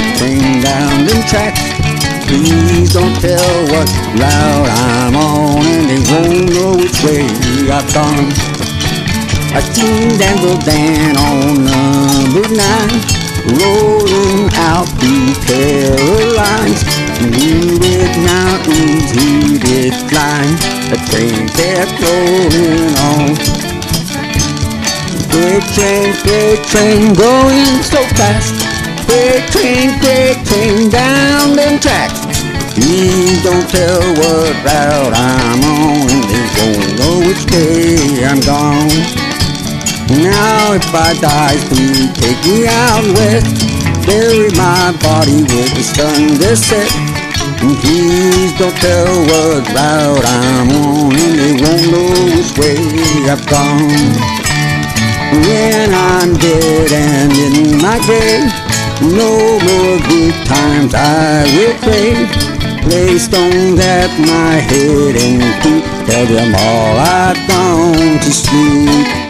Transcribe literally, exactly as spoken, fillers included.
train down them tracks. Please don't tell what route I'm on, and they won't know which way I've gone. I seen Danville Dan on number nine, rolling out through Carolines. Blue Ridge Mountains he did climb, the train kept rolling on. Freight train, freight train going so fast, freight train, freight train down them tracks. Please don't tell what route I'm on, they won't know which way I'm gone. Now if I die, please take me out west, bury my body with the sun to set. And please don't tell what route I'm on, and they won't know which way I've gone. When I'm dead and in my grave, no more good times I will crave. Lay stones at my head and feet, tell them all I've gone to sleep.